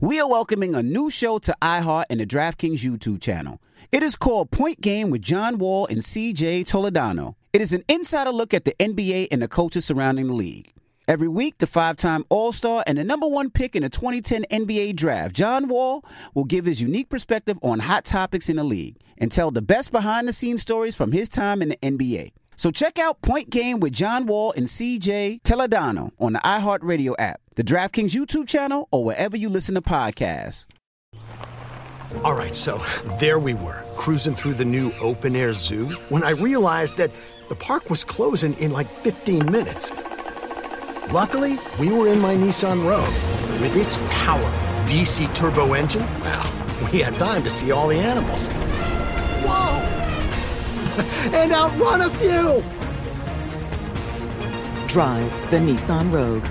We are welcoming a new show to iHeart and the DraftKings YouTube channel. It is called Point Game with John Wall and CJ Toledano. It is an insider look at the NBA and the coaches surrounding the league. Every week, the 5-time All-Star and the number one pick in the 2010 NBA Draft, John Wall, will give his unique perspective on hot topics in the league and tell the best behind-the-scenes stories from his time in the NBA. So check out Point Game with John Wall and CJ Toledano on the iHeartRadio app, the DraftKings YouTube channel, or wherever you listen to podcasts. All right, so there we were, cruising through the new open-air zoo, when I realized that the park was closing in like 15 minutes. Luckily, we were in my Nissan Rogue. With its powerful VC turbo engine, well, we had time to see all the animals. Whoa! And outrun a few! Drive the Nissan Rogue.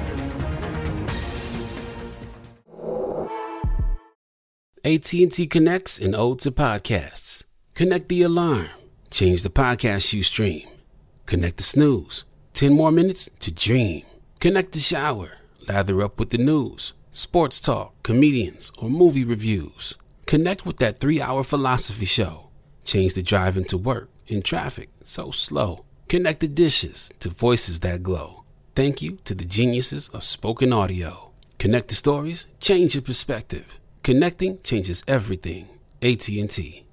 AT&T connects an ode to podcasts. Connect the alarm. Change the podcast you stream. Connect the snooze. 10 more minutes to dream. Connect the shower. Lather up with the news, sports talk, comedians, or movie reviews. Connect with that 3-hour philosophy show. Change the drive into work in traffic so slow. Connect the dishes to voices that glow. Thank you to the geniuses of spoken audio. Connect the stories, change your perspective. Connecting changes everything. AT&T.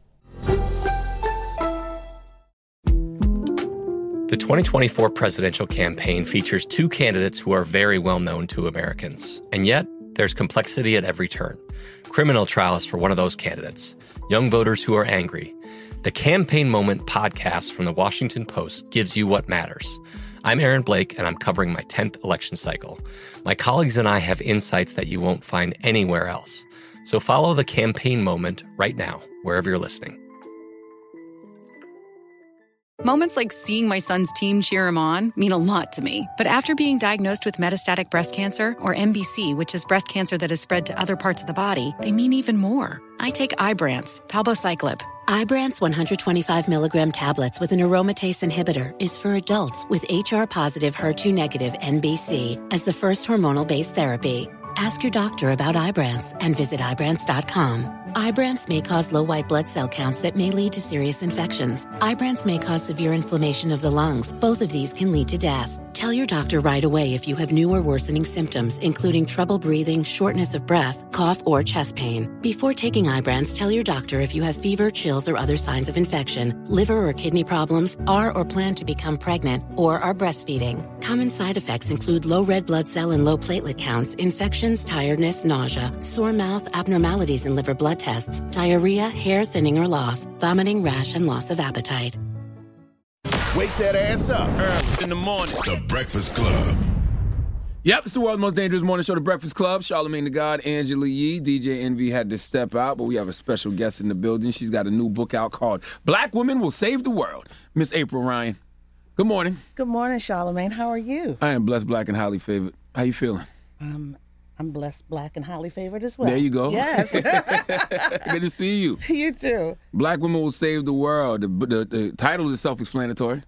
The 2024 presidential campaign features two candidates who are very well known to Americans. And yet, there's complexity at every turn. Criminal trials for one of those candidates. Young voters who are angry. The Campaign Moment podcast from the Washington Post gives you what matters. I'm Aaron Blake, and I'm covering my 10th election cycle. My colleagues and I have insights that you won't find anywhere else. So follow The Campaign Moment right now, wherever you're listening. Moments like seeing my son's team cheer him on mean a lot to me. But after being diagnosed with metastatic breast cancer, or MBC, which is breast cancer that has spread to other parts of the body, they mean even more. I take Ibrance, palbociclib. Ibrance 125 milligram tablets with an aromatase inhibitor is for adults with HR-positive, HER2-negative MBC as the first hormonal-based therapy. Ask your doctor about Ibrance and visit Ibrance.com. Ibrance may cause low white blood cell counts that may lead to serious infections. Ibrance may cause severe inflammation of the lungs. Both of these can lead to death. Tell your doctor right away if you have new or worsening symptoms, including trouble breathing, shortness of breath, cough, or chest pain. Before taking Ibrance, tell your doctor if you have fever, chills, or other signs of infection, liver or kidney problems, are or plan to become pregnant, or are breastfeeding. Common side effects include low red blood cell and low platelet counts, infections, tiredness, nausea, sore mouth, abnormalities in liver blood tests, diarrhea, hair thinning or loss, vomiting, rash, and loss of appetite. Wake that ass up. Early in the morning. The Breakfast Club. Yep, it's the world's most dangerous morning show, The Breakfast Club. Charlamagne the God, Angela Yee. DJ Envy had to step out, but we have a special guest in the building. She's got a new book out called Black Women Will Save the World. Miss April Ryan. Good morning. Good morning, Charlamagne. How are you? I am blessed, black, and highly favored. How you feeling? I'm blessed, black, and highly favored as well. There you go. Yes. Good to see you. You too. Black Women Will Save the World. The title is self-explanatory.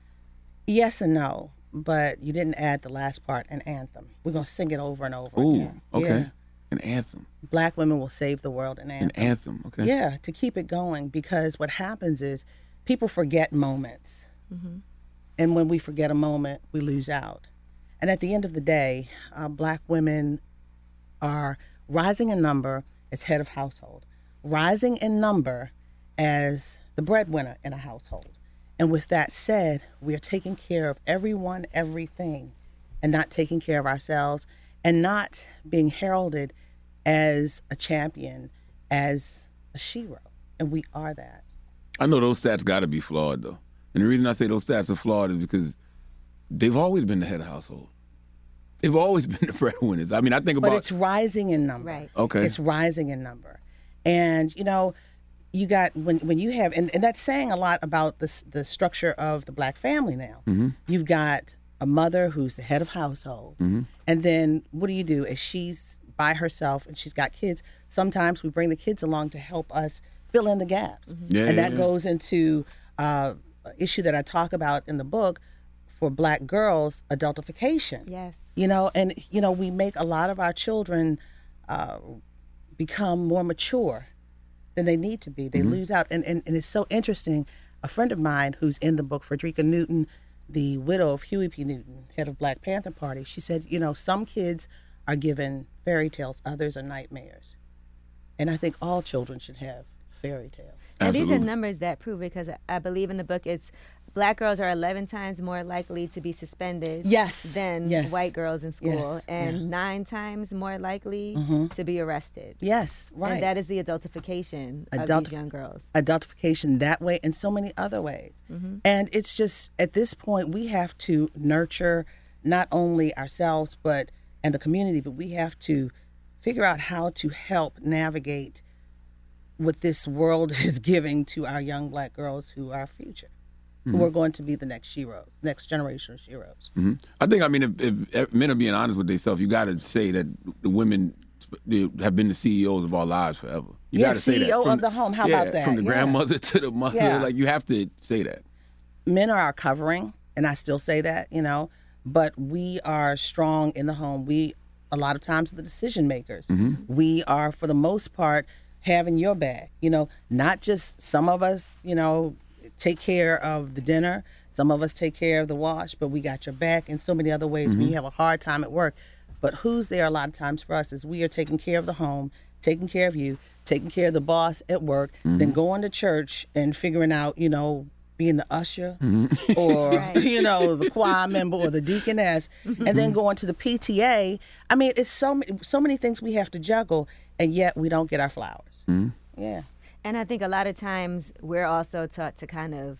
Yes and no, but you didn't add the last part, an anthem. We're going to sing it over and over again. Okay. Yeah. An anthem. Black women will save the world, an anthem. An anthem, okay. Yeah, to keep it going, because what happens is people forget moments. Mm-hmm. And when we forget a moment, we lose out. And at the end of the day, black women are rising in number as head of household, rising in number as the breadwinner in a household. And with that said, we are taking care of everyone, everything, and not taking care of ourselves, and not being heralded as a champion, as a shero. And we are that. I know those stats got to be flawed, though. And the reason I say those stats are flawed is because they've always been the head of household. They've always been the breadwinners. I mean, I think about... But it's rising in number. Right. Okay. It's rising in number. And, you know, you got, when you have, and that's saying a lot about the structure of the black family now. Mm-hmm. You've got a mother who's the head of household. Mm-hmm. And then what do? If she's by herself and she's got kids, sometimes we bring the kids along to help us fill in the gaps. Mm-hmm. And that goes into an issue that I talk about in the book for black girls, adultification. Yes. You know, and, you know, we make a lot of our children become more mature than they need to be. They lose out. And it's so interesting. A friend of mine who's in the book, Frederica Newton, the widow of Huey P. Newton, head of Black Panther Party, she said, some kids are given fairy tales, others are nightmares. And I think all children should have fairy tales. And these are numbers that prove it, because I believe in the book it's Black girls are 11 times more likely to be suspended than white girls in school, and 9 times more likely to be arrested. Yes, right. And that is the adultification of these young girls. Adultification that way and so many other ways. And it's just, at this point, we have to nurture not only ourselves and the community, but we have to figure out how to help navigate what this world is giving to our young Black girls who are our future. Who are going to be the next sheroes, next generation of sheroes. I think, if men are being honest with themselves, you got to say that the women have been the CEOs of our lives forever. You got to say that. CEO of the home. How about that? From the grandmother to the mother, like you have to say that. Men are our covering, and I still say that, but we are strong in the home. We, a lot of times, are the decision makers. We are, for the most part, having your back. Not just some of us, take care of the dinner. Some of us take care of the wash, but we got your back in so many other ways when you have a hard time at work. But who's there a lot of times for us is we are taking care of the home, taking care of you, taking care of the boss at work, then going to church and figuring out, being the usher or, the choir member or the deaconess, and then going to the PTA. It's so many things we have to juggle, and yet we don't get our flowers. Yeah. And I think a lot of times we're also taught to kind of,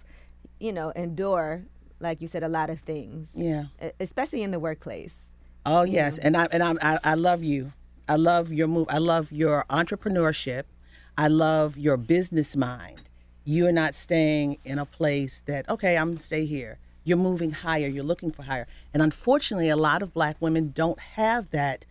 endure, like you said, a lot of things. Yeah. Especially in the workplace. Oh, yes. And I love you. I love your move. I love your entrepreneurship. I love your business mind. You are not staying in a place that, okay, I'm going to stay here. You're moving higher. You're looking for higher. And unfortunately, a lot of Black women don't have that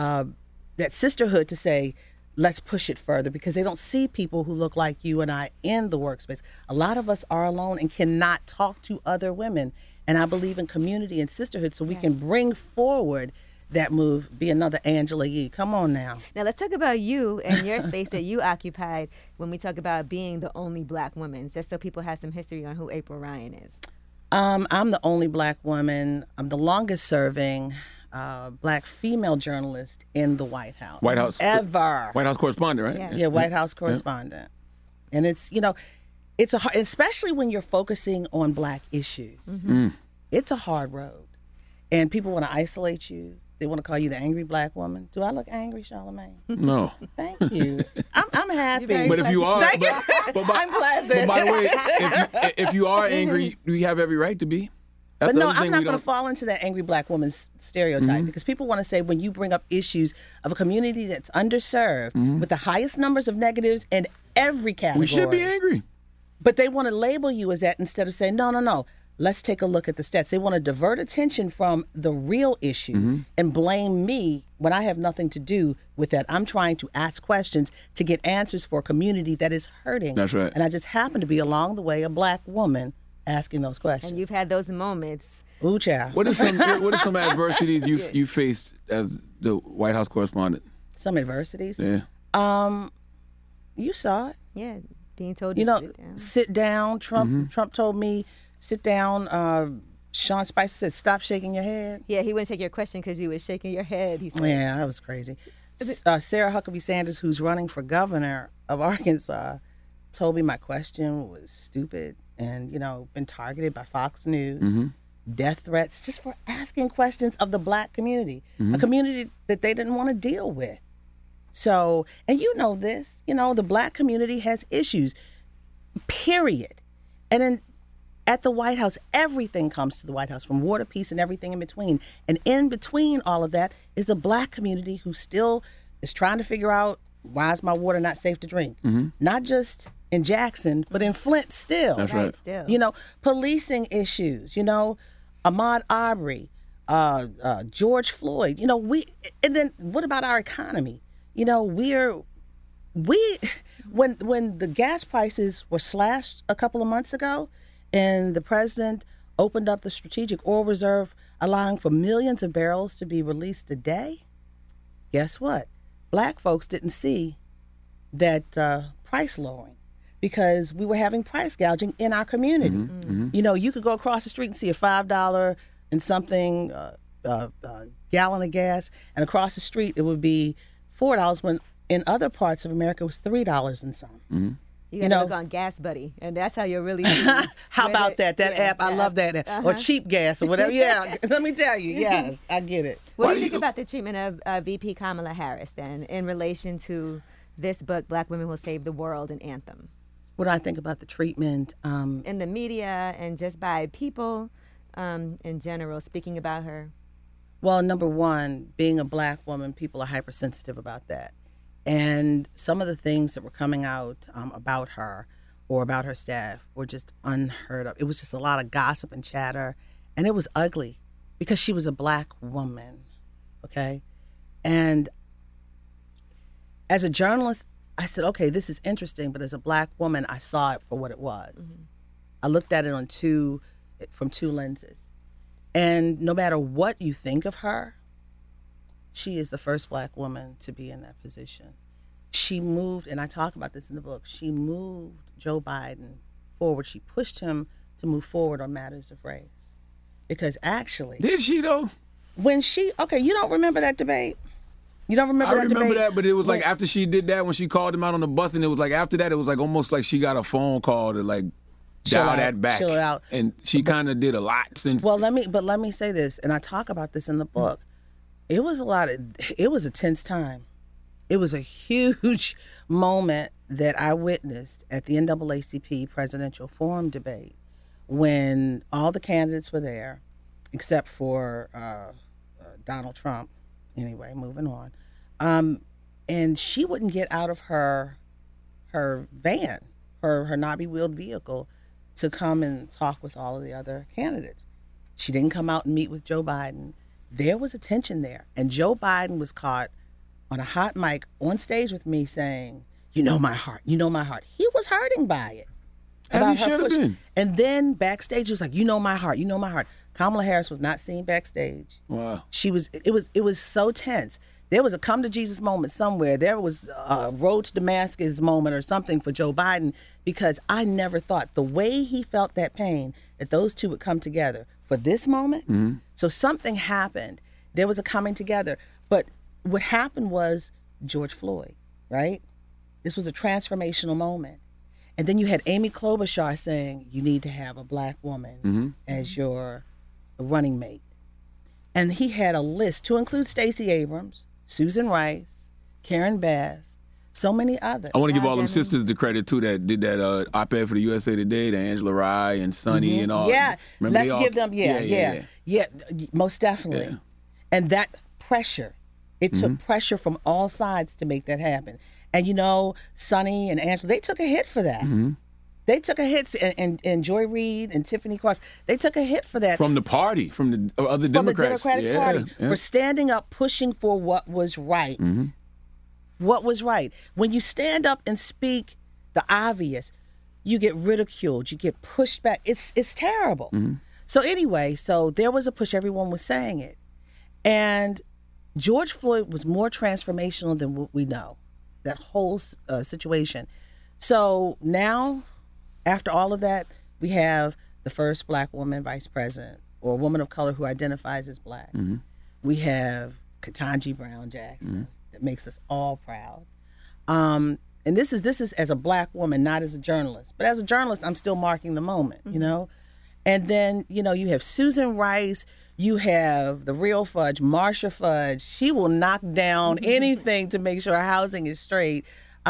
sisterhood to say, let's push it further, because they don't see people who look like you and I in the workspace. A lot of us are alone and cannot talk to other women. And I believe in community and sisterhood so we can bring forward that move. Be another Angela Yee. Come on now. Now let's talk about you and your space that you occupied when we talk about being the only Black woman, just so people have some history on who April Ryan is. I'm the only Black woman. I'm the longest serving Black female journalist in the White House. White House ever. White House correspondent, right? Yeah, White House correspondent. And it's, it's especially when you're focusing on Black issues. It's a hard road. And people want to isolate you. They want to call you the angry Black woman. Do I look angry, Charlamagne? No. Thank you. I'm happy. But if you are, I'm pleasant. But by the way, if you are angry, we have every right to be. But no, I'm not going to fall into that angry Black woman stereotype, because people want to say when you bring up issues of a community that's underserved with the highest numbers of negatives in every category. We should be angry. But they want to label you as that instead of saying, no. Let's take a look at the stats. They want to divert attention from the real issue and blame me when I have nothing to do with that. I'm trying to ask questions to get answers for a community that is hurting. That's right. And I just happen to be along the way a Black woman asking those questions. And you've had those moments. Ooh, child. What are some adversities you faced as the White House correspondent? Some adversities? Yeah. You saw it. Yeah, being told to sit down. Trump told me, sit down. Sean Spicer said, stop shaking your head. Yeah, he wouldn't take your question because you was shaking your head, he said. Yeah, that was crazy. Sarah Huckabee Sanders, who's running for governor of Arkansas, told me my question was stupid and, been targeted by Fox News, death threats, just for asking questions of the Black community, a community that they didn't want to deal with. So, and this, the Black community has issues, period. And then at the White House, everything comes to the White House, from war to peace and everything in between. And in between all of that is the Black community who still is trying to figure out, why is my water not safe to drink? Not just in Jackson, but in Flint still. That's right. Still. Policing issues, Ahmaud Arbery, George Floyd, and then what about our economy? When the gas prices were slashed a couple of months ago, and the president opened up the strategic oil reserve, allowing for millions of barrels to be released a day, guess what? black folks didn't see that price lowering because we were having price gouging in our community. You know, you could go across the street and see a $5 and something gallon of gas, and across the street it would be $4 when in other parts of America it was $3 and some. You gotta look on Gas Buddy, and that's how you're really see how about that app? I love that app. Or Cheap Gas or whatever. Yeah, let me tell you, yes, I get it. What do you think about the treatment of VP Kamala Harris then in relation to this book, Black Women Will Save the World, and Anthem? What do I think about the treatment? In the media and just by people in general speaking about her? Well, number one, being a black woman, people are hypersensitive about that. And some of the things that were coming out about her or about her staff were just unheard of. It was just a lot of gossip and chatter, and it was ugly because she was a black woman, okay? And as a journalist, I said, okay, this is interesting, but as a black woman, I saw it for what it was. I looked at it from two lenses. And no matter what you think of her, she is the first black woman to be in that position. She moved, and I talk about this in the book, she moved Joe Biden forward. She pushed him to move forward on matters of race. Because actually... Did she, though? Okay, you don't remember that debate? You don't remember that debate? I remember that, but it was like after she did that, when she called him out on the bus, and it was like after that, it was like almost like she got a phone call to like dial that back. Chill out. And she kind of did a lot since... Well, let me say this, and I talk about this in the book. It was a tense time. It was a huge moment that I witnessed at the NAACP presidential forum debate when all the candidates were there, except for Donald Trump. Anyway, moving on. And she wouldn't get out of her van, her knobby-wheeled vehicle, to come and talk with all of the other candidates. She didn't come out and meet with Joe Biden. There was a tension there. And Joe Biden was caught on a hot mic on stage with me saying, you know my heart, you know my heart. He was hurting by it. And he should have been. And then backstage, he was like, you know my heart, you know my heart. Kamala Harris was not seen backstage. Wow. It was so tense. There was a come to Jesus moment somewhere. There was a road to Damascus moment or something for Joe Biden, because I never thought the way he felt that pain, that those two would come together for this moment. So something happened. There was a coming together. But what happened was George Floyd, right? This was a transformational moment. And then you had Amy Klobuchar saying, you need to have a black woman as your running mate. And he had a list to include Stacey Abrams, Susan Rice, Karen Bass, so many others. I want to give all them sisters the credit, too, that did that op-ed for the USA Today, the Angela Rye and Sonny and all. Yeah, let's give them, yeah, most definitely. Yeah. And that pressure, it took pressure from all sides to make that happen. And, you know, Sonny and Angela, they took a hit for that. They took a hit, and Joy Reid and Tiffany Cross, they took a hit for that. From the party, from the other Democrats. From the Democratic Party, for standing up, pushing for what was right. What was right. When you stand up and speak the obvious, you get ridiculed, you get pushed back. It's terrible. So anyway, so there was a push, everyone was saying it. And George Floyd was more transformational than what we know, that whole situation. So now, after all of that, we have the first black woman vice president, or a woman of color who identifies as black. We have Ketanji Brown Jackson, that makes us all proud. And this is as a black woman, not as a journalist. But as a journalist, I'm still marking the moment, you know? And then, you know, you have Susan Rice, you have the real Fudge, Marsha Fudge. She will knock down anything to make sure housing is straight.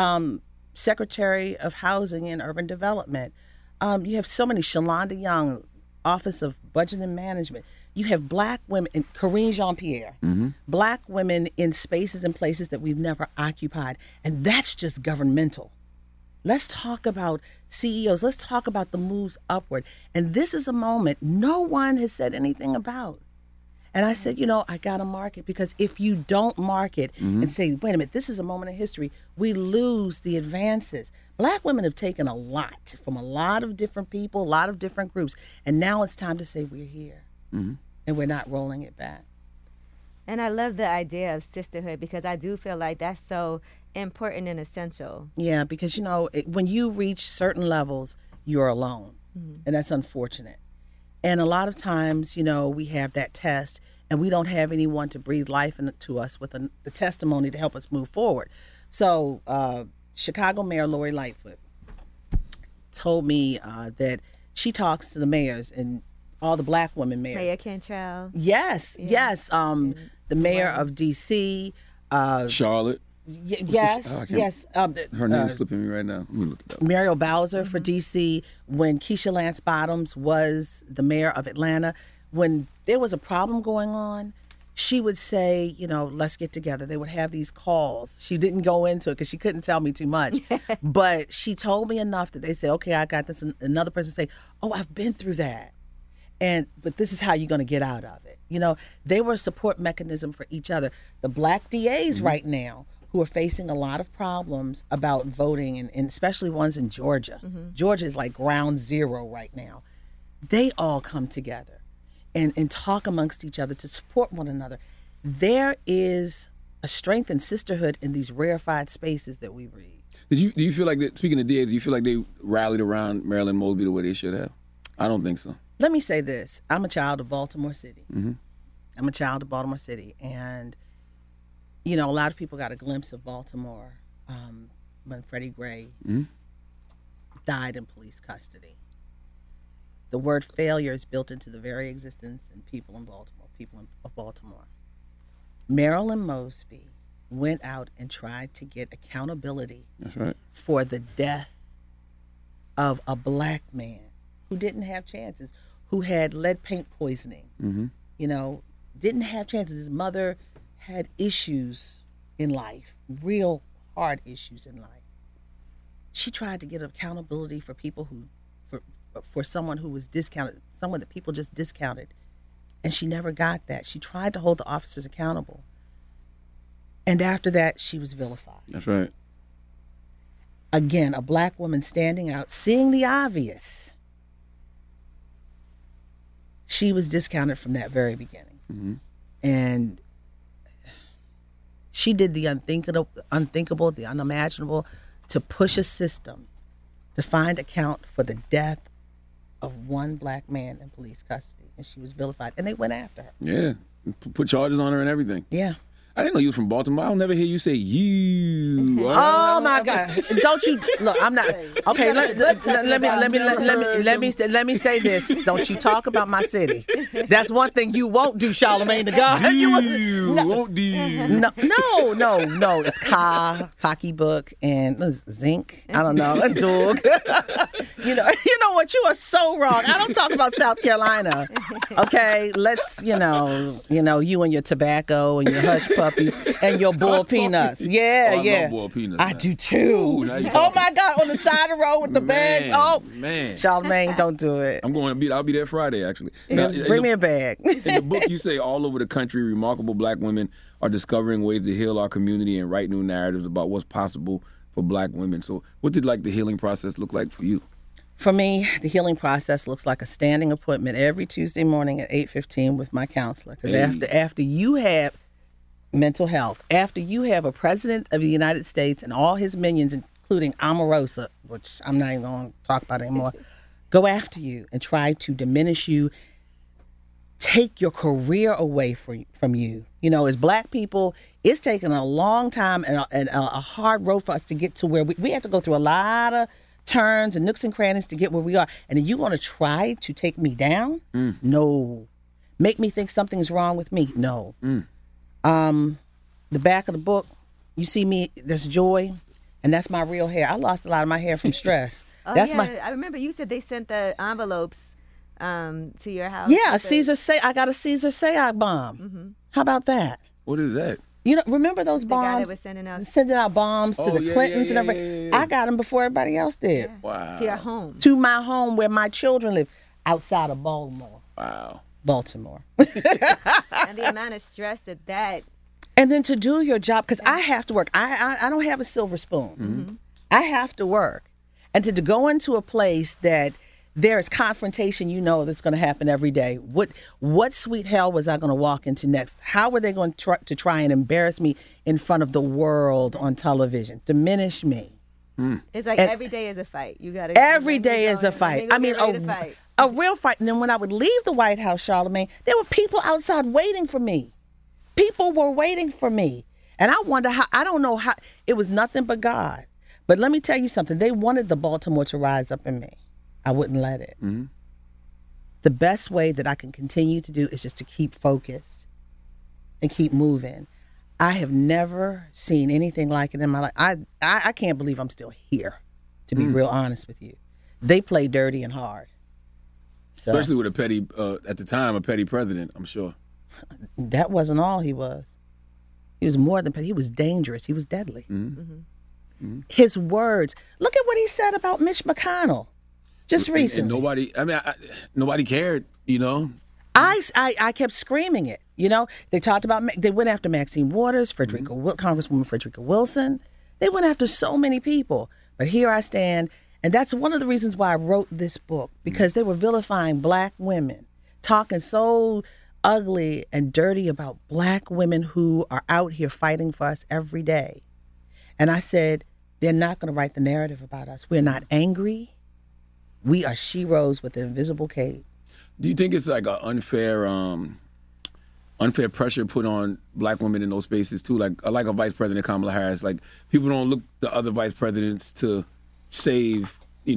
Secretary of Housing and Urban Development. You have so many, Shalonda Young, Office of Budget and Management. You have black women, and Karine Jean-Pierre, black women in spaces and places that we've never occupied. And that's just governmental. Let's talk about CEOs. Let's talk about the moves upward. And this is a moment no one has said anything about. And I said, you know, I got to mark it, because if you don't mark it and say, wait a minute, this is a moment in history, we lose the advances. Black women have taken a lot from a lot of different people, a lot of different groups. And now it's time to say we're here and we're not rolling it back. And I love the idea of sisterhood because I do feel like that's so important and essential. Yeah, because, when you reach certain levels, you're alone. And that's unfortunate. And a lot of times, we have that test and we don't have anyone to breathe life into us with the testimony to help us move forward. So Chicago Mayor Lori Lightfoot told me that she talks to the mayors and all the black women mayors. Mayor Cantrell. Yes. The mayor of D.C. Charlotte. Yes. Her name is slipping me right now. Let me look it up. Muriel Bowser for D.C. When Keisha Lance Bottoms was the mayor of Atlanta, when there was a problem going on, she would say, let's get together. They would have these calls. She didn't go into it because she couldn't tell me too much. But she told me enough that they say, okay, I got this. And another person say, oh, I've been through that. But this is how you're going to get out of it. They were a support mechanism for each other. The black DAs right now who are facing a lot of problems about voting, and especially ones in Georgia. Georgia is like ground zero right now. They all come together and talk amongst each other to support one another. There is a strength and sisterhood in these rarefied spaces that we read. Do you feel like that, speaking of DAs, do you feel like they rallied around Marilyn Mosby the way they should have? I don't think so. Let me say this. I'm a child of Baltimore City. I'm a child of Baltimore City. And, a lot of people got a glimpse of Baltimore when Freddie Gray died in police custody. The word failure is built into the very existence and people in Baltimore, of Baltimore. Marilyn Mosby went out and tried to get accountability for the death of a black man who didn't have chances, who had lead paint poisoning, didn't have chances. His mother had issues in life, real hard issues in life. She tried to get accountability for people for someone who was discounted, someone that people just discounted. And she never got that. She tried to hold the officers accountable. And after that, she was vilified. That's right. Again, a black woman standing out, seeing the obvious. She was discounted from that very beginning. And she did the unthinkable, the unimaginable, to push a system to find account for the death of one black man in police custody. And she was vilified. And they went after her. Yeah. Put charges on her and everything. Yeah. I didn't know you were from Baltimore. I'll never hear you say you. Oh my God! Don't you look? I'm not okay. Let me say this. Don't you talk about my city? That's one thing you won't do, Charlamagne the God. You won't do. No. It's pocketbook and zinc. I don't know. A dog. You know what? You are so wrong. I don't talk about South Carolina. Okay, let's you and your tobacco and your hush puppies and your bull peanuts. Yeah. I love bull peanuts. I do too. Oh my God, on the side of the road with the bags. Oh man, Charlamagne, don't do it. I'll be there Friday actually. Now, bring me a bag. In the book, you say all over the country, remarkable black women are discovering ways to heal our community and write new narratives about what's possible for black women. So, what did the healing process look like for you? For me, the healing process looks like a standing appointment every Tuesday morning at 8:15 with my counselor. Because after you have mental health, after you have a president of the United States and all his minions, including Omarosa, which I'm not even going to talk about anymore, go after you and try to diminish you, take your career away from you. As black people, it's taken a long time and a hard road for us to get to where we have to go through a lot of turns and nooks and crannies to get where we are. And then you want to try to take me down? No. Make me think something's wrong with me? No. The back of the book, you see me, there's joy, and that's my real hair. I lost a lot of my hair from stress. I remember you said they sent the envelopes to your house. Yeah, I got a Caesar Sayag bomb. How about that? What is that? Remember those bombs? The guy that was sending out bombs to the Clintons and everybody. Yeah. I got them before everybody else did. Yeah. Wow. To your home. To my home where my children live, outside of Baltimore. Wow. Baltimore. And the amount of stress that. And then to do your job, because I have to work. I don't have a silver spoon. I have to work. And to go into a place that there is confrontation, that's going to happen every day. What sweet hell was I going to walk into next? How were they going to try and embarrass me in front of the world on television, diminish me? It's like every day is a fight. You got to. Every day is a fight. I mean, a real fight. And then when I would leave the White House, Charlamagne, there were people outside waiting for me. People were waiting for me. And I wonder how, I don't know how, it was nothing but God. But let me tell you something. They wanted the Baltimore to rise up in me. I wouldn't let it. Mm-hmm. The best way that I can continue to do is just to keep focused and keep moving. I have never seen anything like it in my life. I can't believe I'm still here, to be real honest with you. They play dirty and hard. So, especially with at the time, a petty president, I'm sure. That wasn't all he was. He was more than petty. He was dangerous. He was deadly. Mm-hmm. Mm-hmm. His words. Look at what he said about Mitch McConnell just recently. And nobody cared, I kept screaming it. They talked about, they went after Maxine Waters, Congresswoman Frederica Wilson. They went after so many people. But here I stand. And that's one of the reasons why I wrote this book, because they were vilifying black women, talking so ugly and dirty about black women who are out here fighting for us every day. And I said, they're not going to write the narrative about us. We're not angry. We are sheroes with an invisible cape. Do you think it's like an unfair pressure put on black women in those spaces too? Like a Vice President Kamala Harris, like people don't look to other vice presidents to save,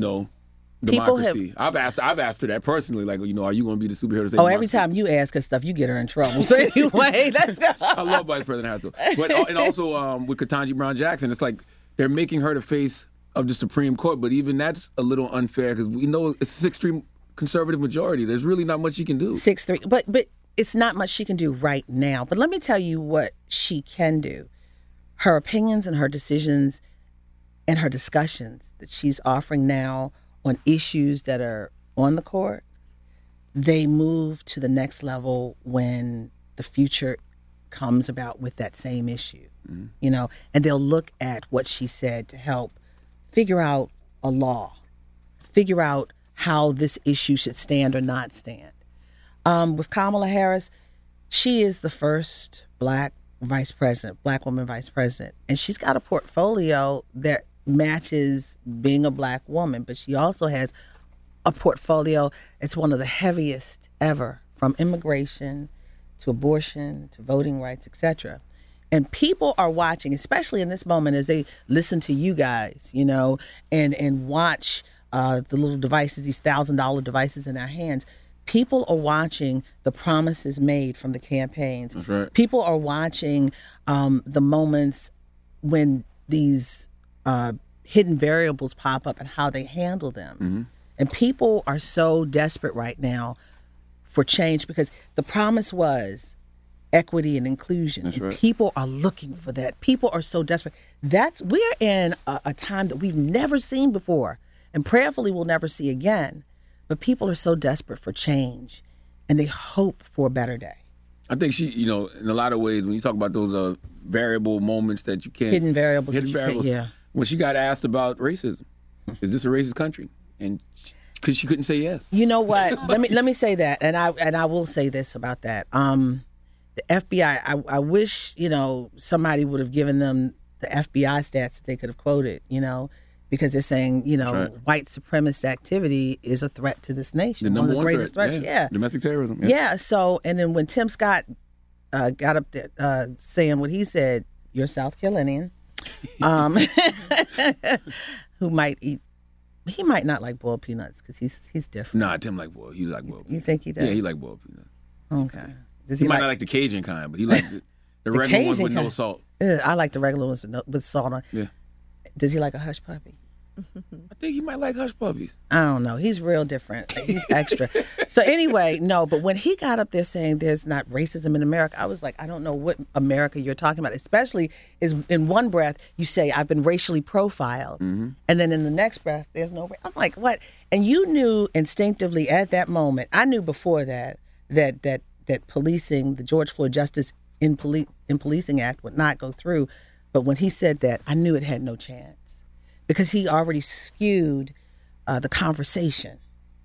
democracy. I've asked her that personally. Like, are you going to be the superhero to save democracy? Every time you ask her stuff, you get her in trouble. So anyway, let's go. I love Vice President Harris, but and also with Ketanji Brown Jackson, it's like they're making her the face of the Supreme Court, but even that's a little unfair because we know it's a 6-3 conservative majority. There's really not much she can do. 6-3, but it's not much she can do right now. But let me tell you what she can do. Her opinions and her decisions and her discussions that she's offering now on issues that are on the court, they move to the next level when the future comes about with that same issue, and they'll look at what she said to help figure out a law, figure out how this issue should stand or not stand. With Kamala Harris, she is the first black woman vice president, and she's got a portfolio that matches being a black woman, but she also has a portfolio that's one of the heaviest ever, from immigration to abortion to voting rights, etc. And people are watching, especially in this moment as they listen to you guys, and watch the little devices, these $1,000 devices in our hands. People are watching the promises made from the campaigns. That's right. People are watching the moments when these hidden variables pop up and how they handle them. Mm-hmm. And people are so desperate right now for change because the promise was equity and inclusion. That's right. People are looking for that. People are so desperate. We're in a time that we've never seen before and prayerfully we'll never see again. But people are so desperate for change and they hope for a better day. I think she, in a lot of ways, when you talk about those variable moments that you can't... Hidden variables. Yeah. When she got asked about racism, is this a racist country? And because she couldn't say yes. You know what? let me say that, and I will say this about that. The FBI, I wish, somebody would have given them the FBI stats that they could have quoted, because they're saying, right. White supremacist activity is a threat to this nation. The number one of the greatest threat. threats. Yeah. Domestic terrorism. Yeah. So, and then when Tim Scott got up there saying what he said, you're a South Carolinian, who might eat. He might not like boiled peanuts because he's different. Nah, Tim like boiled. He like boiled peanuts. You think he does? Yeah, he like boiled peanuts. Okay. He might not like the Cajun kind, but he like the regular ones with no salt. I like the regular ones with salt on. Yeah. Does he like a hush puppy? I think he might like hush puppies. I don't know. He's real different. He's extra. So anyway, no, but when he got up there saying there's not racism in America, I was like, I don't know what America you're talking about. Especially is in one breath, you say, I've been racially profiled. Mm-hmm. And then in the next breath, there's no, I'm like, what? And you knew instinctively at that moment, I knew before that policing, the George Floyd Justice in Policing Act would not go through. But when he said that, I knew it had no chance. Because he already skewed the conversation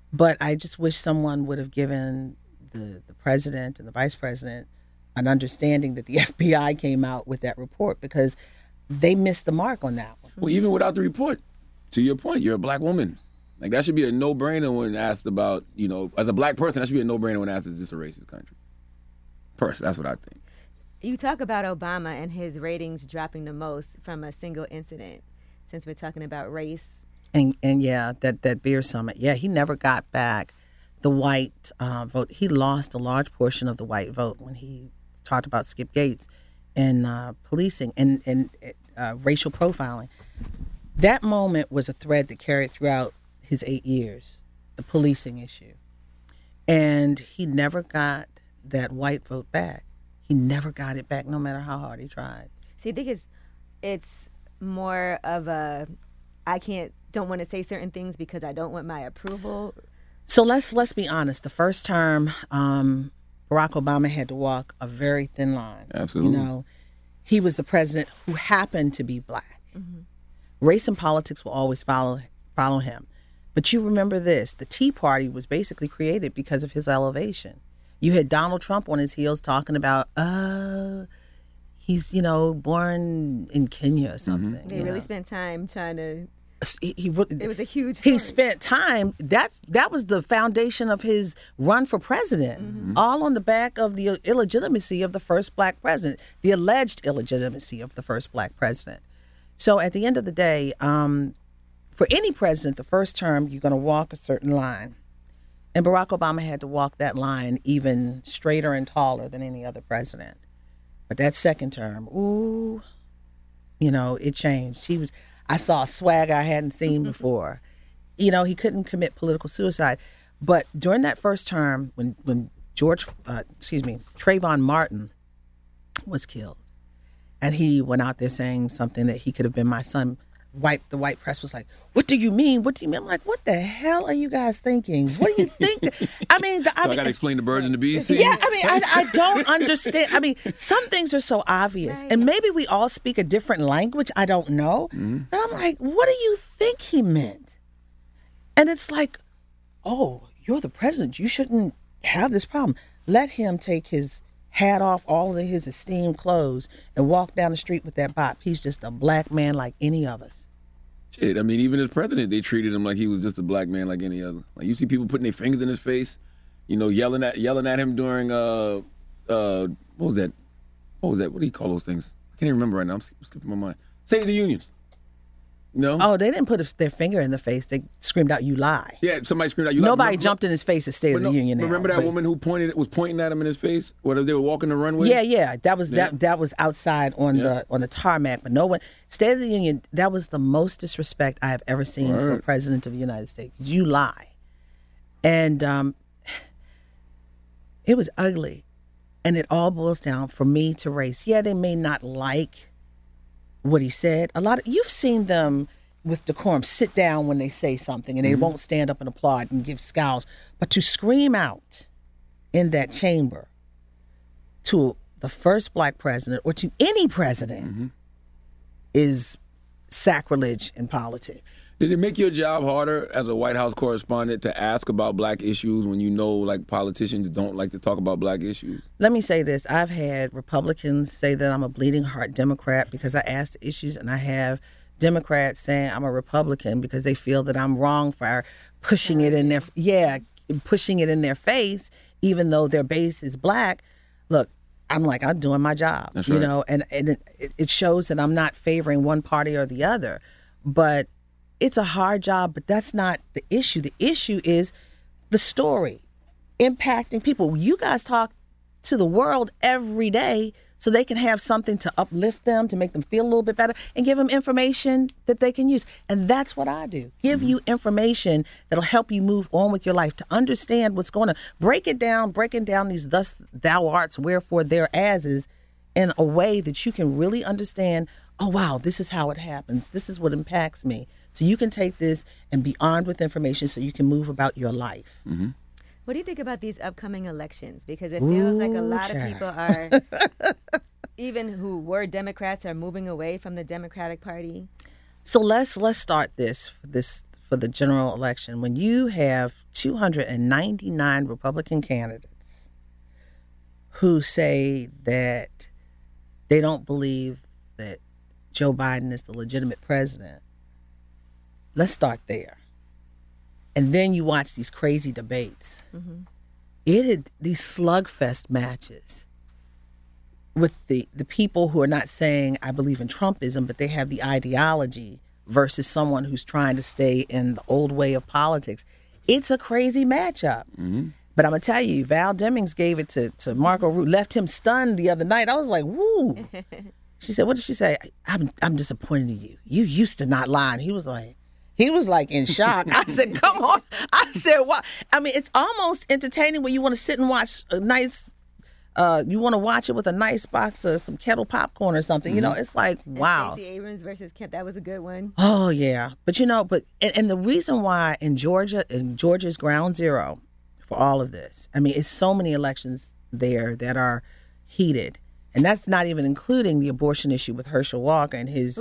But I just wish someone would have given the president and the vice president an understanding that the FBI came out with that report, because they missed the mark on that one. Well, even without the report, to your point, you're a black woman. Like, that should be a no-brainer when asked about, as a black person, that should be a no-brainer when asked, is this a racist country? That's what I think. You talk about Obama and his ratings dropping the most from a single incident, since we're talking about race. And yeah, that beer summit. Yeah, he never got back the white vote. He lost a large portion of the white vote when he talked about Skip Gates and policing and racial profiling. That moment was a thread that carried throughout his 8 years, the policing issue. And he never got that white vote back. He never got it back, no matter how hard he tried. So you think it's more of a, don't want to say certain things because I don't want my approval? So let's be honest. The first term, Barack Obama had to walk a very thin line. Absolutely. He was the president who happened to be black. Mm-hmm. Race and politics will always follow him. But you remember this, the Tea Party was basically created because of his elevation. You had Donald Trump on his heels talking about, he's, born in Kenya or something. Mm-hmm. They really spent time trying to... it was a huge story. He spent time. That was the foundation of his run for president, all on the back of the illegitimacy of the first black president, the alleged illegitimacy of the first black president. So at the end of the day, for any president, the first term, you're going to walk a certain line. And Barack Obama had to walk that line even straighter and taller than any other president. But that second term, it changed. I saw a swag I hadn't seen before. He couldn't commit political suicide. But during that first term, when Trayvon Martin was killed, and he went out there saying something that he could have been my son, the white press was like, what do you mean? What do you mean? I'm like, what the hell are you guys thinking? What do you think? I got to explain the birds and the bees. Yeah, I don't understand. Some things are so obvious. Right. And maybe we all speak a different language. I don't know. Mm-hmm. And I'm like, what do you think he meant? And it's like, oh, you're the president. You shouldn't have this problem. Let him take his hat off, all of his esteemed clothes, and walk down the street with that bop. He's just a black man like any of us. Shit, even as president, they treated him like he was just a black man like any other. Like, you see people putting their fingers in his face, yelling at him during what was that? What do you call those things? I can't even remember right now. I'm skipping my mind. State of the Unions. No? Oh, they didn't put their finger in the face. They screamed out, "You lie." Yeah, somebody screamed out, "You lie." Nobody jumped in his face at State of the Union. Remember that woman who was pointing at him in his face? Whether they were walking the runway? Yeah. That was outside on the tarmac. But no one, State of the Union, that was the most disrespect I have ever seen for a president of the United States. You lie. And it was ugly. And it all boils down for me to race. Yeah, they may not like what he said. You've seen them with decorum sit down when they say something, and they won't stand up and applaud and give scowls. But to scream out in that chamber to the first black president or to any president is sacrilege in politics. Did it make your job harder as a White House correspondent to ask about black issues when politicians don't like to talk about black issues? Let me say this. I've had Republicans say that I'm a bleeding heart Democrat because I ask the issues, and I have Democrats saying I'm a Republican because they feel that I'm wrong for pushing it in their face, even though their base is black. Look, I'm doing my job, That's right. And it shows that I'm not favoring one party or the other. But it's a hard job, but that's not the issue. The issue is the story impacting people. You guys talk to the world every day so they can have something to uplift them, to make them feel a little bit better, and give them information that they can use. And that's what I do. Give you information that'll help you move on with your life, to understand what's going on. Breaking down these thus, thou arts, wherefore, thereases in a way that you can really understand, oh, wow, this is how it happens. This is what impacts me. So you can take this and be armed with information so you can move about your life. Mm-hmm. What do you think about these upcoming elections? Because it feels like a lot of people are, even who were Democrats, are moving away from the Democratic Party. So let's start this for the general election, when you have 299 Republican candidates who say that they don't believe that Joe Biden is the legitimate president, let's start there. And then you watch these crazy debates. These slugfest matches with the people who are not saying, I believe in Trumpism, but they have the ideology versus someone who's trying to stay in the old way of politics. It's a crazy matchup. But I'm going to tell you, Val Demings gave it to Marco Rubio, left him stunned the other night. I was like, woo. She said, what did she say? I'm disappointed in you. You used to not lie. And he was like in shock. I said, come on. I said, what? I mean, it's almost entertaining when you want to sit and watch a nice, you want to watch it with a nice box of some Kettle popcorn or something. You know, it's like, wow. Stacey Abrams versus Kemp, that was a good one. Oh, yeah. But, and the reason why in Georgia's ground zero for all of this, I mean, it's so many elections there that are heated. And that's not even including the abortion issue with Herschel Walker and his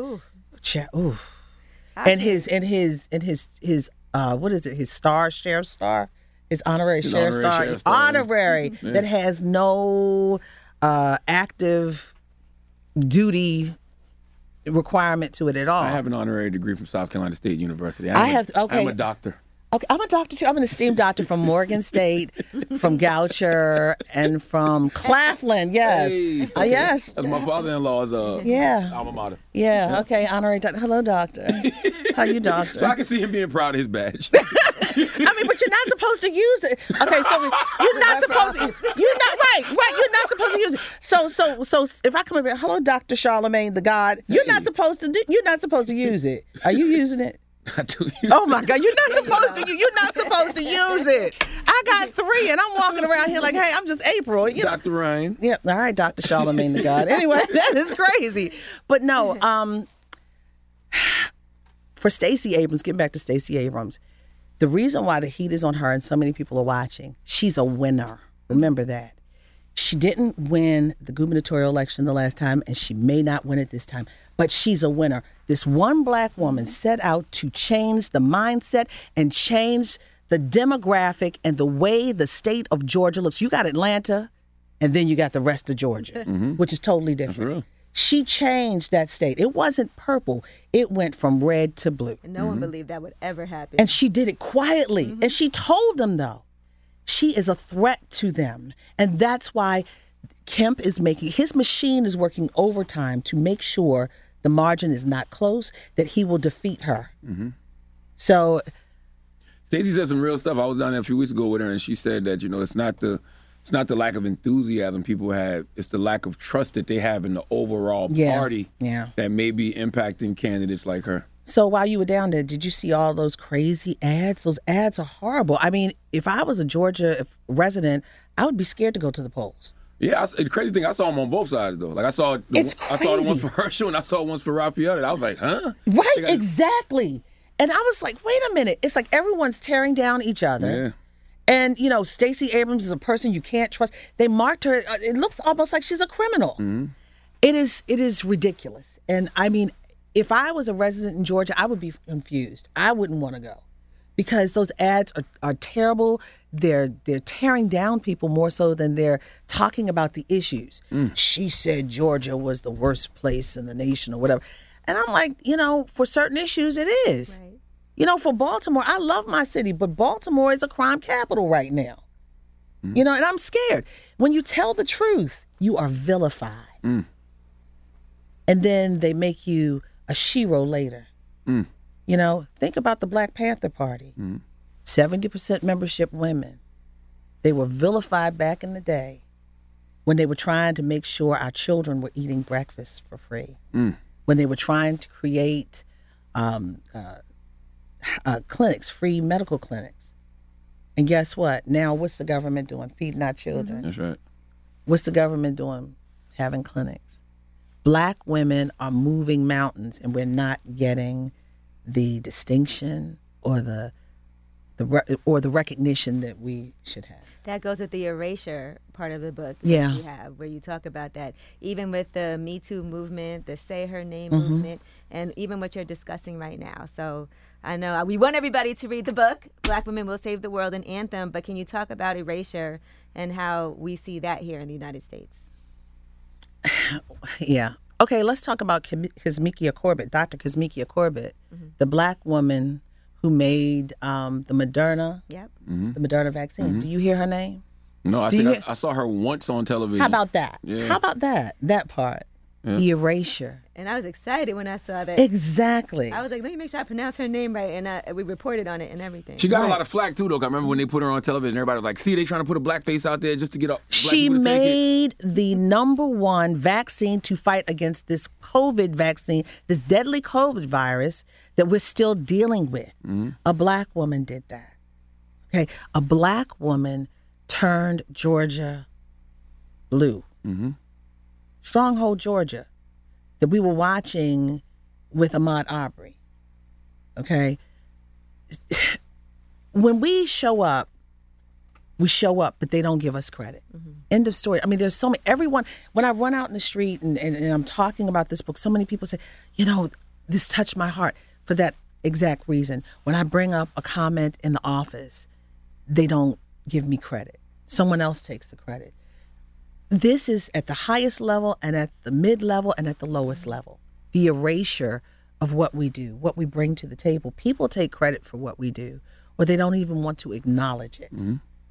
and his what is it? His sheriff star, his honorary sheriff star, honorary that has no active duty requirement to it at all. I have an honorary degree from South Carolina State University. I'm a doctor. Okay, I'm a doctor too. I'm an esteemed doctor from Morgan State, from Goucher, and from Claflin. Yes, Hey. Yes. That's my father-in-law's alma mater. Yeah. Okay. Honorary doctor. Hello, doctor. How you, doctor? So I can see him being proud of his badge. I mean, but you're not supposed to use it. Okay, so you're not supposed to. You're not right. You're not supposed to use it. So if I come over, hello, Dr. Charlemagne the God. You're not supposed to. You're not supposed to use it. Are you using it? I do use oh my God! You're not supposed to. You're not supposed to use it. I got 3, and I'm walking around here like, hey, I'm just April. Dr. Ryan. Yeah. All right, Dr. Charlemagne the God. Anyway, that is crazy. But no. For Stacey Abrams, getting back to Stacey Abrams, the reason why the heat is on her and so many people are watching, she's a winner. Remember that. She didn't win the gubernatorial election the last time, and she may not win it this time, but she's a winner. This one black woman set out to change the mindset and change the demographic and the way the state of Georgia looks. You got Atlanta, and then you got the rest of Georgia, which is totally different. She changed that state. It wasn't purple. It went from red to blue. And no one believed that would ever happen. And she did it quietly. And she told them, though, she is a threat to them. And that's why Kemp is his machine is working overtime to make sure the margin is not close, that he will defeat her. So Stacey said some real stuff. I was down there a few weeks ago with her, and she said that, it's not the lack of enthusiasm people have, it's the lack of trust that they have in the overall party that may be impacting candidates like her. So while you were down there, did you see all those crazy ads? Those ads are horrible. I mean, if I was a Georgia resident, I would be scared to go to the polls. Yeah, the crazy thing, I saw them on both sides, though. Like, I saw the ones for Herschel and I saw ones for Raphael, and I was like, huh? Right, exactly. And I was like, wait a minute. It's like everyone's tearing down each other. Yeah. And, Stacey Abrams is a person you can't trust. They marked her. It looks almost like she's a criminal. It is ridiculous. And, I mean, if I was a resident in Georgia, I would be confused. I wouldn't want to go because those ads are terrible. They're tearing down people more so than they're talking about the issues. She said Georgia was the worst place in the nation or whatever. And I'm like, for certain issues, it is. Right. For Baltimore, I love my city, but Baltimore is a crime capital right now. And I'm scared. When you tell the truth, you are vilified. And then they make you a shero later. Think about the Black Panther Party. 70% membership women. They were vilified back in the day when they were trying to make sure our children were eating breakfast for free. When they were trying to create clinics, free medical clinics. And guess what? Now what's the government doing? Feeding our children. That's right. What's the government doing? Having clinics. Black women are moving mountains, and we're not getting the distinction or the recognition that we should have. That goes with the erasure part of the book that you have, where you talk about that. Even with the Me Too movement, the Say Her Name movement, and even what you're discussing right now. So I know we want everybody to read the book, Black Women Will Save the World, and Anthem, but can you talk about erasure and how we see that here in the United States? Yeah. Okay, let's talk about Kizzmekia Corbett, Dr. Kizzmekia Corbett, the Black woman who made the Moderna vaccine. Do you hear her name? No, I saw her once on television. How about that? Yeah. How about that? That part. Yeah. The erasure. And I was excited when I saw that. Exactly. I was like, let me make sure I pronounce her name right. And we reported on it and everything. She got a lot of flack, too, though. I remember when they put her on television, everybody was like, see, they trying to put a black face out there just to get up. She made the #1 vaccine to fight against this COVID vaccine, this deadly COVID virus that we're still dealing with. A black woman did that. Okay. A black woman turned Georgia blue. Stronghold, Georgia, that we were watching with Ahmaud Arbery. Okay? When we show up, but they don't give us credit. End of story. I mean, there's so many, everyone, when I run out in the street and I'm talking about this book, so many people say, this touched my heart for that exact reason. When I bring up a comment in the office, they don't give me credit. Someone else takes the credit. This is at the highest level and at the mid-level and at the lowest level. The erasure of what we do, what we bring to the table. People take credit for what we do, or they don't even want to acknowledge it.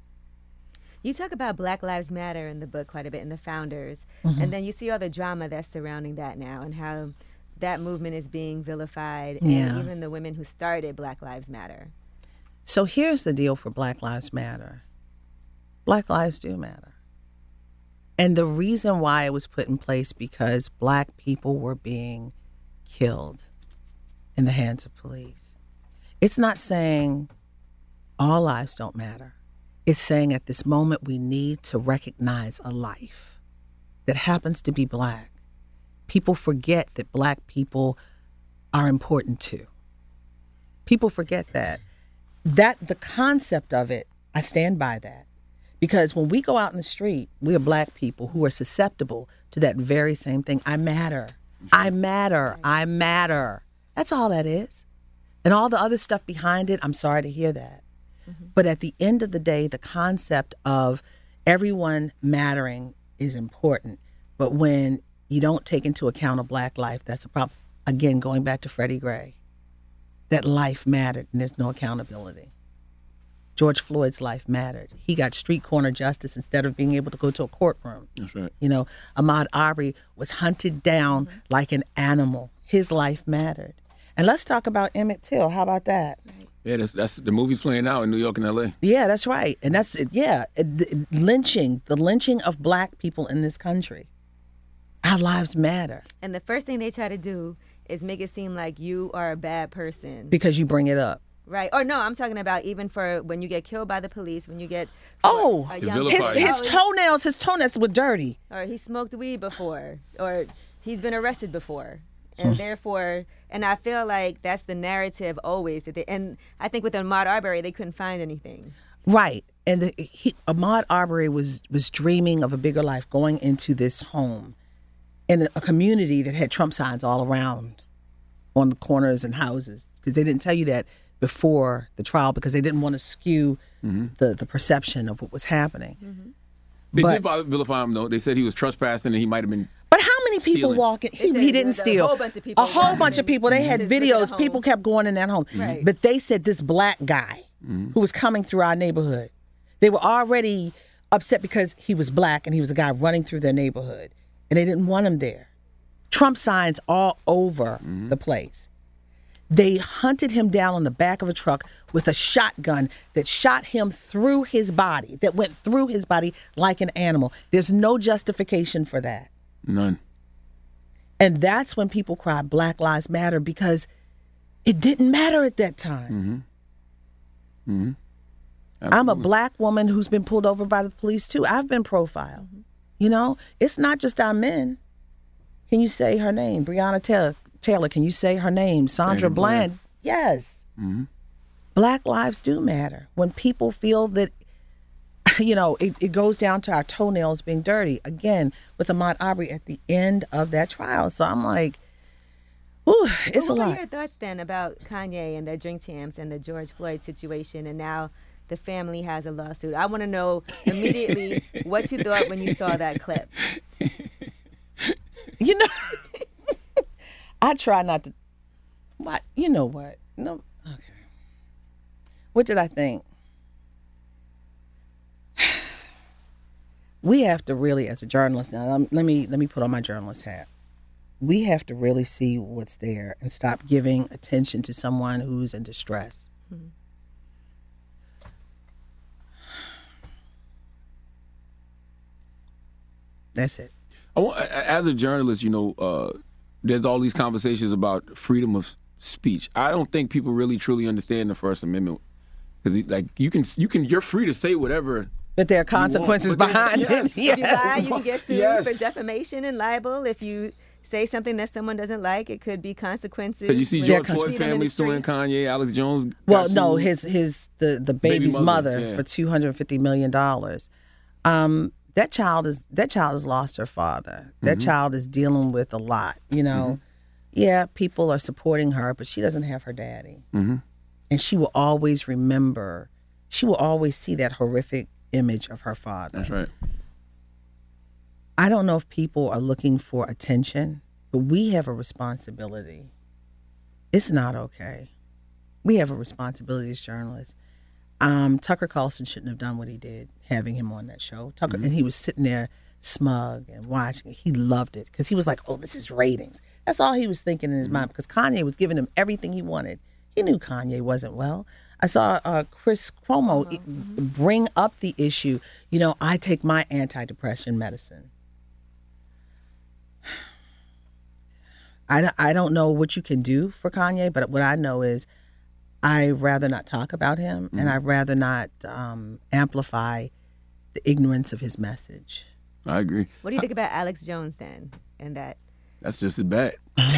You talk about Black Lives Matter in the book quite a bit, and the founders, and then you see all the drama that's surrounding that now and how that movement is being vilified, and even the women who started Black Lives Matter. So here's the deal for Black Lives Matter. Black lives do matter. And the reason why it was put in place because black people were being killed in the hands of police. It's not saying all lives don't matter. It's saying at this moment we need to recognize a life that happens to be black. People forget that black people are important too. People forget that. The concept of it, I stand by that. Because when we go out in the street, we are black people who are susceptible to that very same thing. I matter. I matter. I matter. That's all that is. And all the other stuff behind it, I'm sorry to hear that. But at the end of the day, the concept of everyone mattering is important. But when you don't take into account a black life, that's a problem. Again, going back to Freddie Gray, that life mattered and there's no accountability. George Floyd's life mattered. He got street corner justice instead of being able to go to a courtroom. That's right. Ahmaud Arbery was hunted down like an animal. His life mattered. And let's talk about Emmett Till. How about that? Right. Yeah, that's the movie's playing now in New York and L.A. Yeah, that's right. And that's the lynching of black people in this country. Our lives matter. And the first thing they try to do is make it seem like you are a bad person because you bring it up. Right. Or no, I'm talking about even for when you get killed by the police, when you get... his toenails were dirty. Or he smoked weed before, or he's been arrested before. And therefore, and I feel like that's the narrative always. And I think with Ahmaud Arbery, they couldn't find anything. Right. And Ahmaud Arbery was dreaming of a bigger life, going into this home in a community that had Trump signs all around on the corners and houses, because they didn't tell you that before the trial because they didn't want to skew the perception of what was happening. They did vilify him, though. They said he was trespassing and he might have been But how many people walk in? He didn't steal. A whole bunch of people. They had videos. People kept going in that home. Right. But they said this black guy who was coming through our neighborhood, they were already upset because he was black and he was a guy running through their neighborhood. And they didn't want him there. Trump signs all over the place. They hunted him down on the back of a truck with a shotgun that shot him through his body, that went through his body like an animal. There's no justification for that. None. And that's when people cry Black Lives Matter, because it didn't matter at that time. I'm a black woman who's been pulled over by the police too. I've been profiled. It's not just our men. Can you say her name? Breonna Taylor, can you say her name? Sandra Bland. Yes. Black lives do matter. When people feel that it goes down to our toenails being dirty. Again, with Ahmaud Arbery at the end of that trial. So I'm like, ooh, it's a lot. What are your thoughts then about Kanye and the Drink Champs and the George Floyd situation, and now the family has a lawsuit? I want to know immediately what you thought when you saw that clip. I try not to. What? You know what? No. Okay. What did I think? We have to really, as a journalist, now let me put on my journalist hat. We have to really see what's there and stop giving attention to someone who's in distress. Mm-hmm. That's it. As a journalist, there's all these conversations about freedom of speech. I don't think people really truly understand the First Amendment, because you're free to say whatever. But there are consequences behind it. Yes. If you lie, you can get sued for defamation and libel. If you say something that someone doesn't like, it could be consequences. Because you see George Floyd family suing Kanye, Alex Jones. Well, no, the baby's mother for $250 million. That child has lost her father. That child is dealing with a lot. Yeah, people are supporting her, but she doesn't have her daddy, and she will always remember. She will always see that horrific image of her father. That's right. I don't know if people are looking for attention, but we have a responsibility. It's not okay. We have a responsibility as journalists. Tucker Carlson shouldn't have done what he did, having him on that show. And he was sitting there smug and watching. He loved it because he was like, oh, this is ratings. That's all he was thinking in his mind, because Kanye was giving him everything he wanted. He knew Kanye wasn't well. I saw Chris Cuomo bring up the issue, I take my antidepressant medicine. I don't know what you can do for Kanye, but what I know is I'd rather not talk about him, and I'd rather not amplify the ignorance of his message. I agree. What do you think about Alex Jones then? And that's just a bet.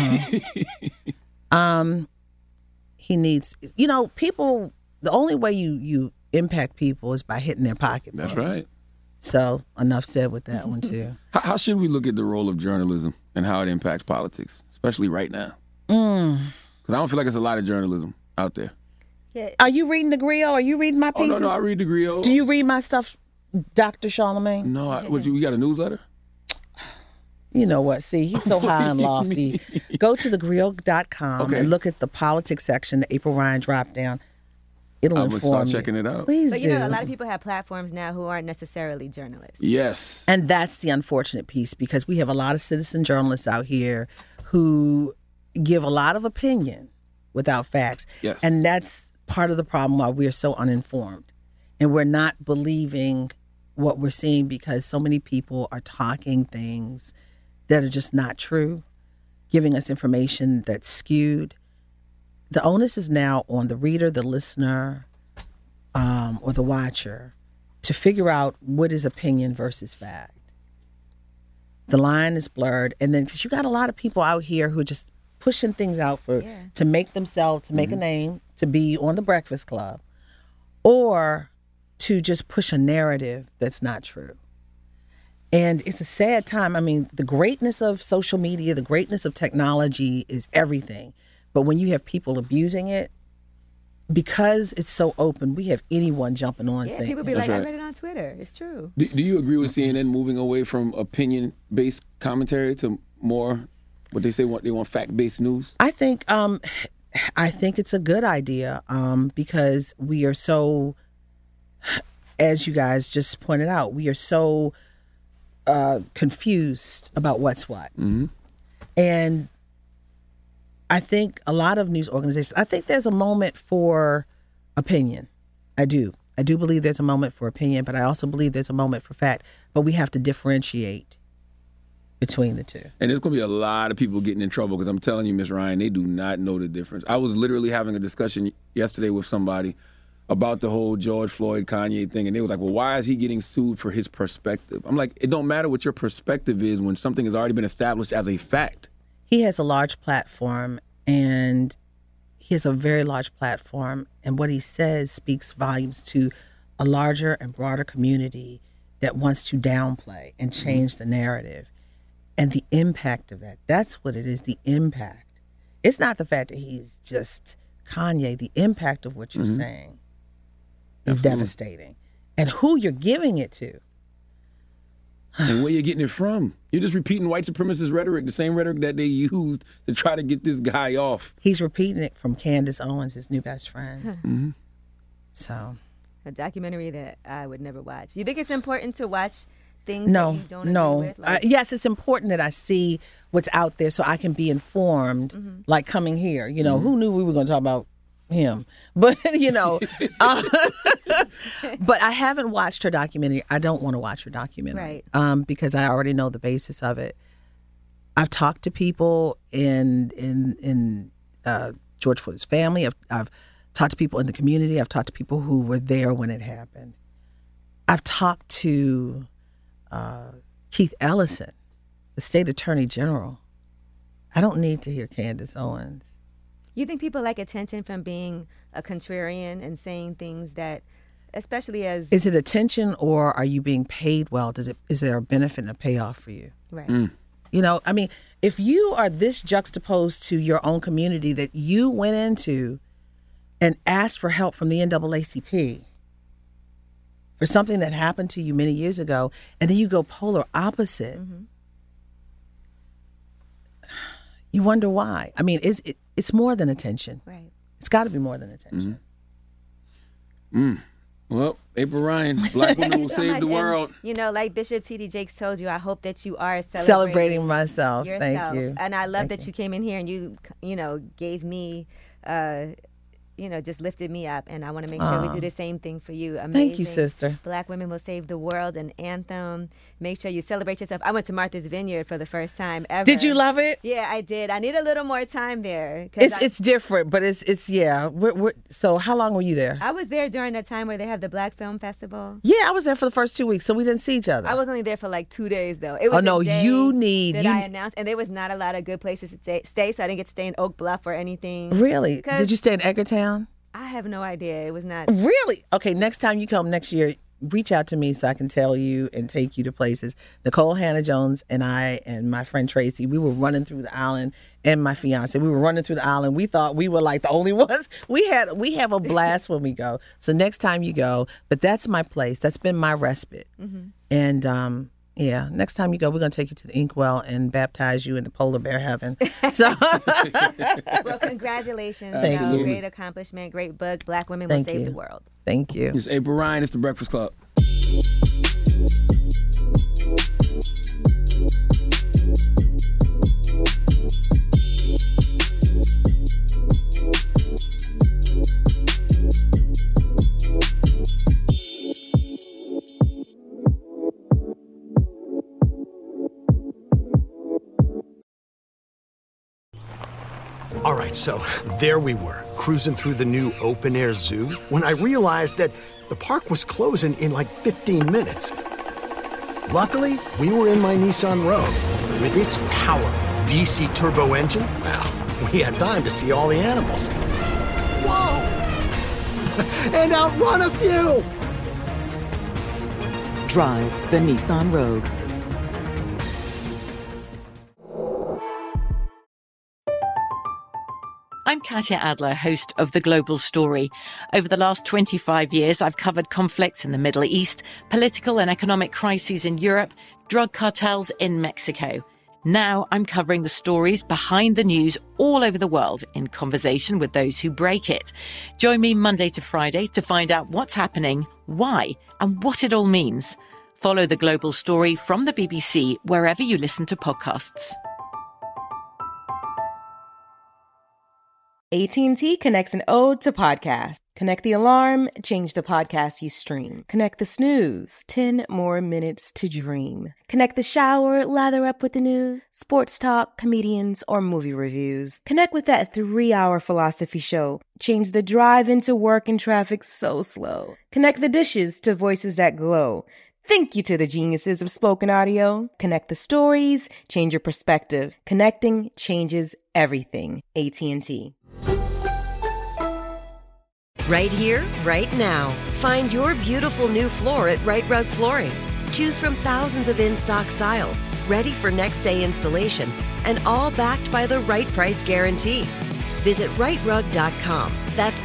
He needs, people, the only way you impact people is by hitting their pocketbook. That's right. So enough said with that one too. How should we look at the role of journalism and how it impacts politics, especially right now? Because I don't feel like there's a lot of journalism out there. Yeah. Are you reading the Griot? Are you reading my pieces? Oh, no, I read the Griot. Do you read my stuff, Dr. Charlamagne? No, we got a newsletter? You know what? See, he's so high and lofty. Go to thegriot.com and look at the politics section, the April Ryan drop down. It'll inform you. I'm going to start checking it out. Please do. But a lot of people have platforms now who aren't necessarily journalists. Yes. And that's the unfortunate piece, because we have a lot of citizen journalists out here who give a lot of opinion without facts. Yes. And that's part of the problem why we're so uninformed. And we're not believing what we're seeing because so many people are talking things that are just not true, giving us information that's skewed. The onus is now on the reader, the listener, or the watcher to figure out what is opinion versus fact. The line is blurred. And then, because you got a lot of people out here who are just pushing things out to make themselves, to make a name, to be on the Breakfast Club, or to just push a narrative that's not true. And it's a sad time. I mean, the greatness of social media, the greatness of technology is everything. But when you have people abusing it, because it's so open, we have anyone jumping on saying. People be like, I read it on Twitter. It's true. Do you agree with CNN moving away from opinion-based commentary to more what they say they want fact-based news? I think it's a good idea because we are so, as you guys just pointed out, we are so confused about what's what. And I think a lot of news organizations, I think there's a moment for opinion. I do believe there's a moment for opinion, but I also believe there's a moment for fact. But we have to differentiate between the two. And there's going to be a lot of people getting in trouble because I'm telling you, Ms. Ryan, they do not know the difference. I was literally having a discussion yesterday with somebody about the whole George Floyd, Kanye thing, and they were like, well, why is he getting sued for his perspective? I'm like, it don't matter what your perspective is when something has already been established as a fact. He has a large platform, and he has a very large platform, and what he says speaks volumes to a larger and broader community that wants to downplay and change the narrative. And the impact of that, that's what it is, the impact. It's not the fact that he's just Kanye. The impact of what you're saying is devastating. And who you're giving it to. And where you're getting it from. You're just repeating white supremacist rhetoric, the same rhetoric that they used to try to get this guy off. He's repeating it from Candace Owens, his new best friend. So, a documentary that I would never watch. You think it's important to watch things that you don't agree with? Like, yes, it's important that I see what's out there so I can be informed, like coming here. You know, who knew we were going to talk about him? But, you know, but I haven't watched her documentary. I don't want to watch her documentary because I already know the basis of it. I've talked to people in George Floyd's family. I've talked to people in the community. I've talked to people who were there when it happened. I've talked to Keith Ellison, the state attorney general. I don't need to hear Candace Owens. You think people like attention from being a contrarian and saying things that, especially as... Is it attention or are you being paid well? Is there a benefit and a payoff for you? Right. You know, I mean, if you are this juxtaposed to your own community that you went into and asked for help from the NAACP for something that happened to you many years ago, and then you go polar opposite, you wonder why. I mean, it's more than attention. Right. It's got to be more than attention. Well, April Ryan, Black Women Will Save the World. And, you know, like Bishop T.D. Jakes told you, I hope that you are celebrating myself. Yourself. Thank you. And I love that you came in here and you know, gave me, just lifted me up. And I want to make sure we do the same thing for you. Amazing. Thank you, sister. Black Women Will Save the World, an anthem. Make sure you celebrate yourself. I went to Martha's Vineyard for the first time ever. Did you love it? Yeah, I did. I need a little more time there. It's different, but it's yeah. So how long were you there? I was there during that time where they have the Black Film Festival. Yeah, I was there for the first 2 weeks, so we didn't see each other. I was only there for like 2 days, though. It was a day I announced, and there was not a lot of good places to stay, so I didn't get to stay in Oak Bluff or anything. Really? Did you stay in Edgartown? I have no idea. It was not. Really? Okay, next time you come next year, reach out to me so I can tell you and take you to places. Nicole Hannah-Jones and I and my friend Tracy, we were running through the island, and my fiance, we were running through the island. We thought we were like the only ones. We have a blast when we go. So next time you go, but that's my place. That's been my respite. And yeah, next time you go, we're going to take you to the Inkwell and baptize you in the polar bear heaven. So, well, congratulations. Thank you. Great accomplishment, great book. Black Women Will Save the World. Thank you. It's April Ryan. It's The Breakfast Club. All right, so there we were, cruising through the new open-air zoo, when I realized that the park was closing in like 15 minutes. Luckily, we were in my Nissan Rogue. With its powerful VC turbo engine, well, we had time to see all the animals. Whoa! And outrun a few! Drive the Nissan Rogue. I'm Katya Adler, host of The Global Story. Over the last 25 years, I've covered conflicts in the Middle East, political and economic crises in Europe, drug cartels in Mexico. Now I'm covering the stories behind the news all over the world in conversation with those who break it. Join me Monday to Friday to find out what's happening, why, and what it all means. Follow The Global Story from the BBC wherever you listen to podcasts. AT&T connects an ode to podcasts. Connect the alarm, change the podcast you stream. Connect the snooze, 10 more minutes to dream. Connect the shower, lather up with the news, sports talk, comedians, or movie reviews. Connect with that 3-hour philosophy show. Change the drive into work and traffic so slow. Connect the dishes to voices that glow. Thank you to the geniuses of spoken audio. Connect the stories, change your perspective. Connecting changes everything. AT&T. Right here, right now. Find your beautiful new floor at Right Rug Flooring. Choose from thousands of in-stock styles, ready for next day installation, and all backed by the right price guarantee. Visit rightrug.com. That's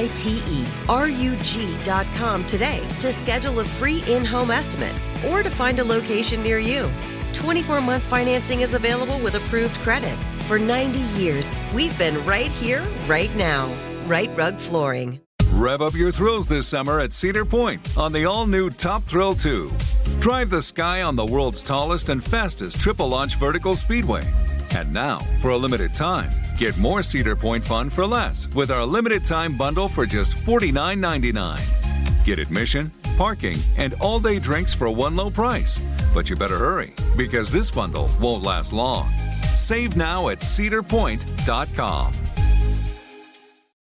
RITERUG.com today to schedule a free in-home estimate or to find a location near you. 24-month financing is available with approved credit. For 90 years, we've been right here, right now. Right Rug Flooring. Rev up your thrills this summer at Cedar Point on the all-new Top Thrill 2. Drive the sky on the world's tallest and fastest triple-launch vertical speedway. And now, for a limited time, get more Cedar Point fun for less with our limited-time bundle for just $49.99. Get admission, parking, and all-day drinks for one low price. But you better hurry, because this bundle won't last long. Save now at cedarpoint.com.